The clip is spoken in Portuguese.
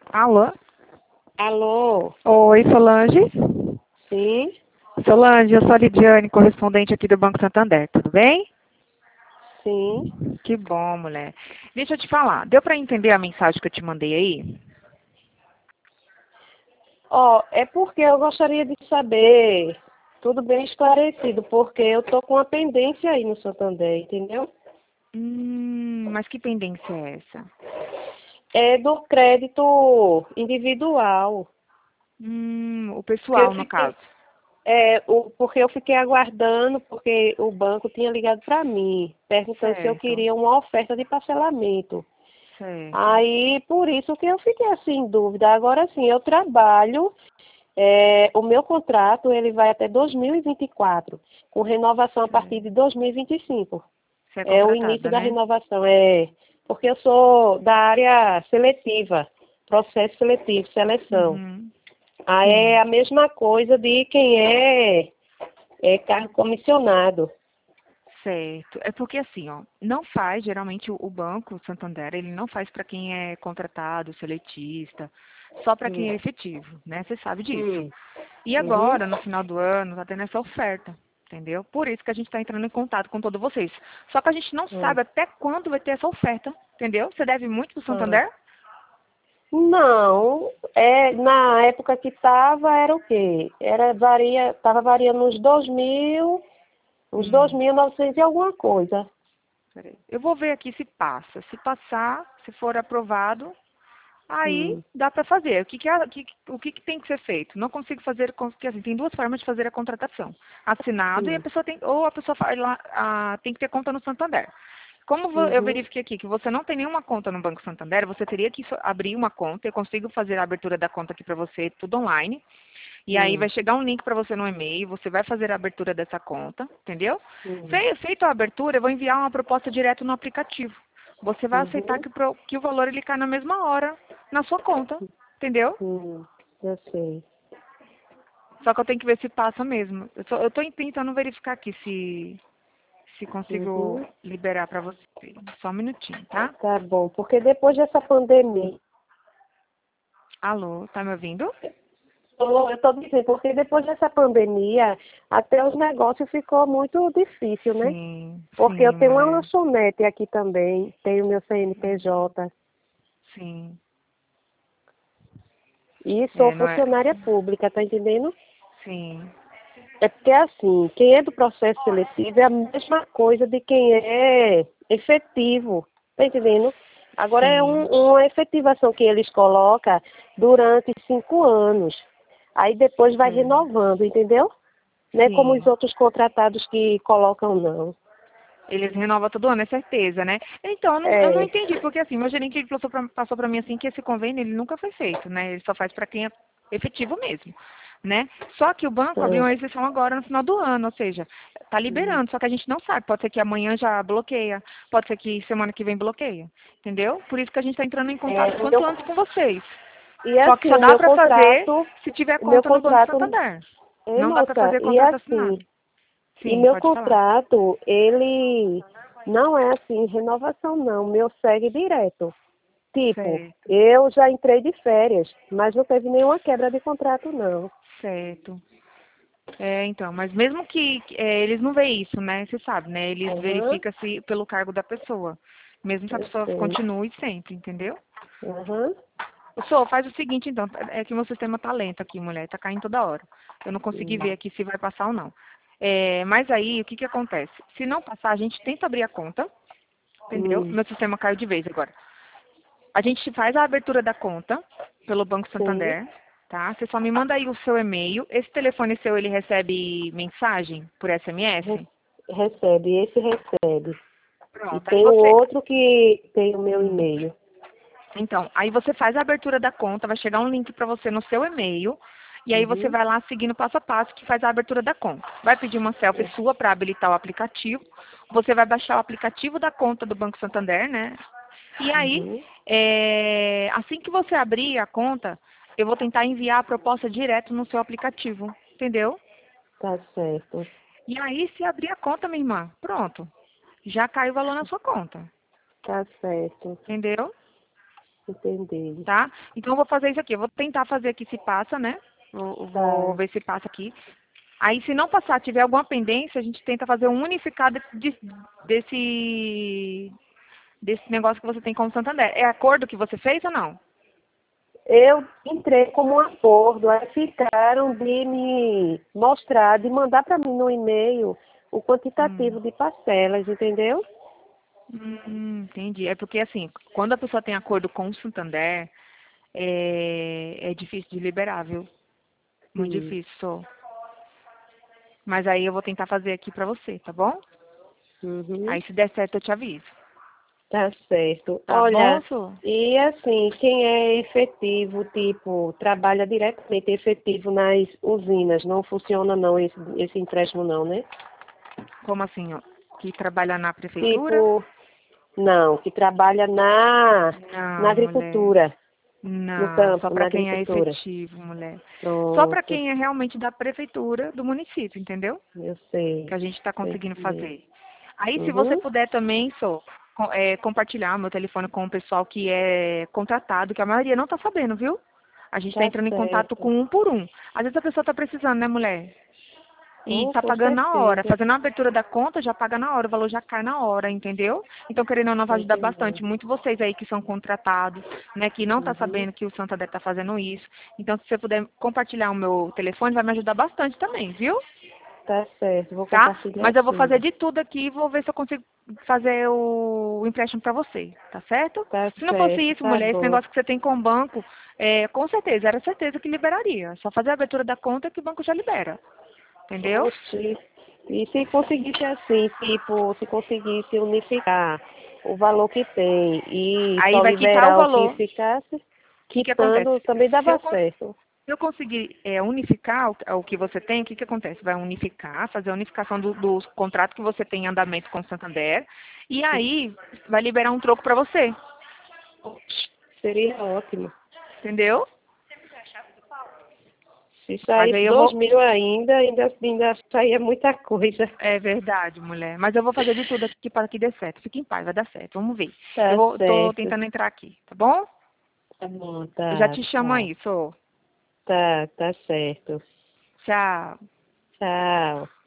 Alô? Alô? Oi, Solange? Sim? Solange, eu sou a Lidiane, correspondente aqui do Banco Santander, tudo bem? Sim. Que bom, mulher. Deixa eu te falar, deu pra entender a mensagem que eu te mandei aí? Ó, é porque eu gostaria de saber, tudo bem esclarecido, porque eu tô com uma pendência aí no Santander, entendeu? Mas que pendência é essa? É do crédito individual. O Porque eu pessoal, no fiquei, caso. porque eu fiquei aguardando, porque o banco tinha ligado para mim, perguntando se eu Certo, queria uma oferta de parcelamento. certo. Aí, por isso que eu fiquei assim em dúvida. Agora sim, eu trabalho. O meu contrato ele vai até 2024, com renovação a partir Certo. de 2025. Você é É o início contratada, da né? renovação. Porque eu sou da área seletiva, processo seletivo, seleção. Uhum. Aí Sim. é a mesma coisa de quem é cargo comissionado. Certo. É porque assim, ó, não faz, geralmente o Banco Santander, ele não faz para quem é contratado, seletista, só para quem Hum, é efetivo, né? Você sabe disso. hum, E uhum, agora, no final do ano, tá tendo essa oferta, entendeu? Por isso que a gente está entrando em contato com todos vocês. Só que a gente não hum, sabe até quando vai ter essa oferta, entendeu? Você deve muito pro hum. Santander? Não, na época que estava era o quê? Estava variando uns Hum, 2.900 e alguma coisa. peraí. Eu vou ver aqui se passa. Se passar, se for aprovado, aí Hum, dá para fazer. O que que tem que ser feito? Não consigo fazer, porque assim, tem duas formas de fazer a contratação. Assinado e a hum, pessoa tem, ou a pessoa faz lá, tem que ter conta no Santander. Como eu uhum, verifiquei aqui que você não tem nenhuma conta no Banco Santander, você teria que abrir uma conta. Eu consigo fazer a abertura da conta aqui para você, tudo online. E aí vai hum, chegar um link para você no e-mail, você vai fazer a abertura dessa conta, entendeu? hum, Feita a abertura, eu vou enviar uma proposta direto no aplicativo. Você vai aceitar uhum, que o valor ele cai na mesma hora na sua conta, entendeu? eu sei. Só que eu tenho que ver se passa mesmo. Eu tô tentando verificar aqui se consigo Uhum. liberar para você. Só um minutinho, tá? Tá bom, porque depois dessa pandemia, Alô, tá me ouvindo? eu estou dizendo, porque depois dessa pandemia, até os negócios ficou muito difícil, né? Sim, Porque eu sim, tenho uma mulher. lanchonete aqui também, tenho meu CNPJ Sim. e sou É, não é. funcionária pública, tá entendendo? Sim. É porque assim, quem é do processo seletivo é a mesma coisa de quem é efetivo, tá entendendo? Agora é Sim. uma efetivação que eles colocam durante 5 anos. Aí depois vai Sim. renovando, entendeu? Não é como os Sim. outros contratados que colocam, não. Eles renovam todo ano, é certeza, né? Então, eu não É, entendi, porque assim, meu gerente ele passou pra mim assim que esse convênio ele nunca foi feito, né? Ele só faz para quem é efetivo mesmo, né? Só que o banco abriu uma é, exceção agora no final do ano, ou seja, tá hum, liberando, só que a gente não sabe. Pode ser que amanhã já bloqueia, pode ser que semana que vem bloqueia, entendeu? Por isso que a gente está entrando em contato o quanto meu, antes com vocês. e Só que assim, só dá para fazer se tiver o meu conta no Banco contrato, Santander. Não dá para moça, fazer e contrato assim, assinado. e Sim, meu pode falar. contrato, ele não é assim, renovação não, meu segue direto. Tipo, Certo, eu já entrei de férias, mas não teve nenhuma quebra de contrato, não. certo. É, então, mas mesmo que eles não veem isso, né? Você sabe, né? Eles Aham, verificam se pelo cargo da pessoa. Mesmo que a eu pessoa sei. continue sempre, entendeu? Aham, O senhor faz o seguinte, então, é que o meu sistema tá lento aqui, mulher, tá caindo toda hora. Eu não consegui ver hum, aqui se vai passar ou não. É, mas aí, o que que acontece? Se não passar, a gente tenta abrir a conta, entendeu? hum, Meu sistema caiu de vez agora. A gente faz a abertura da conta pelo Banco sim. Santander, tá? Você só me manda aí o seu e-mail. Esse telefone seu, ele recebe mensagem por Re- SMS? Recebe, esse recebe. E Pronto, aí tem o você. outro que tem o meu Hum. e-mail. Então, aí você faz a abertura da conta, vai chegar um link para você no seu e-mail. E aí você Uhum. vai lá seguindo passo a passo que faz a abertura da conta. Vai pedir uma selfie sua para habilitar o aplicativo. Você vai baixar o aplicativo da conta do Banco Santander, né? E aí, Uhum. assim que você abrir a conta, eu vou tentar enviar a proposta direto no seu aplicativo, entendeu? Tá certo. E aí, se abrir a conta, minha irmã, pronto, já cai o valor na sua conta, Tá certo. entendeu? Entendi. tá? Então eu vou fazer isso aqui. Eu vou tentar fazer aqui se passa, né? Vou Tá. ver se passa aqui. Aí, se não passar, tiver alguma pendência, a gente tenta fazer um unificado desse negócio que você tem com o Santander. É acordo que você fez ou não? Eu entrei como um acordo, aí ficaram de me mostrar, de mandar para mim no e-mail o Hum. quantitativo de parcelas, entendeu? Entendi. É porque, assim, quando a pessoa tem acordo com o Santander, é difícil de liberar, viu? Muito Sim. difícil, só. Mas aí eu vou tentar fazer aqui pra você, tá bom? Uhum. Aí, se der certo, eu te aviso. Tá certo. Tá bom, Olha, Sô? e assim, quem é efetivo, tipo, trabalha diretamente efetivo nas usinas, não funciona não esse empréstimo não, né? Como assim, ó? Que trabalha na prefeitura? Tipo, não, que trabalha na Não, mulher. agricultura, no Não, só campo, na pra quem é agricultura. efetivo, mulher. Só pra Pronto, quem é realmente da prefeitura do município, entendeu? eu Que sei. a gente está Tô conseguindo entendendo. fazer. Aí, se você Uhum, puder também, Sô, compartilhar meu telefone com o pessoal que é contratado, que a maioria não está sabendo, viu? A gente está tá entrando em contato certo. com um por um. Às vezes a pessoa está precisando, né, mulher? E Oh, está com pagando na hora. certeza. Fazendo a abertura da conta, já paga na hora. O valor já cai na hora, entendeu? Então, querendo ou não, Tô vai ajudar entendendo. bastante. Muito vocês aí que são contratados, né? Que não está Uhum, sabendo que o Santander está fazendo isso. Então, se você puder compartilhar o meu telefone, vai me ajudar bastante também, viu? tá certo, vou Tá? compartilhar Mas eu vou fazer sim. de tudo aqui e vou ver se eu consigo fazer o empréstimo para você, tá certo? Tá Se não fosse certo, isso, tá mulher, esse bom. negócio que você tem com o banco, com certeza, era certeza que liberaria. Só fazer a abertura da conta que o banco já libera. Entendeu? Oxi. E se conseguisse assim, tipo, se conseguisse unificar o valor que tem e Aí só vai quitar o liberar o que valor. O ficasse, que que acontece? quitando, também Se dava eu, cons- certo. se eu conseguir unificar o que você tem, o que que acontece? Vai unificar, fazer a unificação dos contratos que você tem em andamento com o Santander, e aí vai liberar um troco para você. Seria ótimo. Entendeu? Se Mas aí saísse eu 2 vou. mil ainda saía muita coisa. É verdade, mulher. Mas eu vou fazer de tudo aqui para que dê certo. Fique em paz, vai dar certo. Vamos ver. Tá Tô certo. tentando entrar aqui, tá bom? Tá bom, Eu já tá, te chamo tá. aí, sou. Tá certo. Tchau. Tchau.